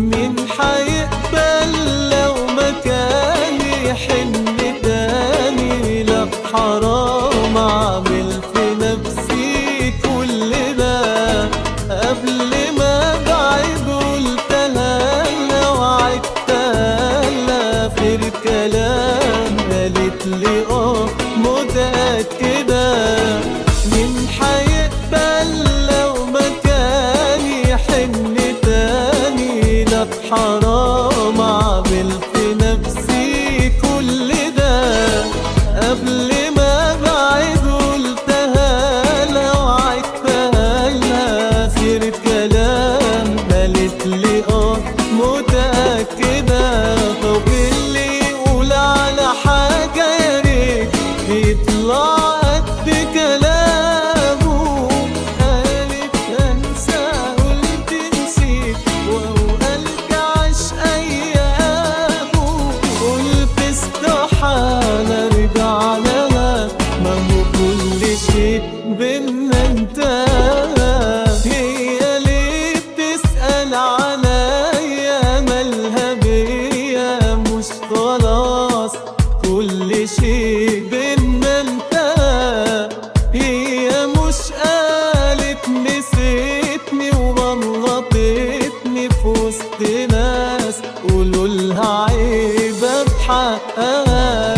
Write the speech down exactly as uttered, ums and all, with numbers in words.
مين حيقبل لو ما كان يحن تاني؟ لا حرام اعمل في نفسي كل ده. قبل ما ابعد قلتها لها وعدتها لها في الكلام، قالت لي اه متأكدة. مين حيقبل لو ما كان يحن تاني؟ لا حرام اعمل في نفسي كل ده. قبل ما ابعد قلتها لها وعدتها لها في الكلام، قالت لي اه متأكدة. طب اللي يقول على حاجة يا ريت يطلع قد كلامه. قالت انسى قلت نسيت واوقلك عاش ايامه. قلت استحالة ارجع لها، ما هو كل شيء بينا انتهى. هي ليه بتسأل عليا؟ مالها بيا؟ مش خلاص كل شيء بينا انتهى؟ هي مش قالت نسيتني وغلطتني في وسط ناس قولولها عيبة بحقها؟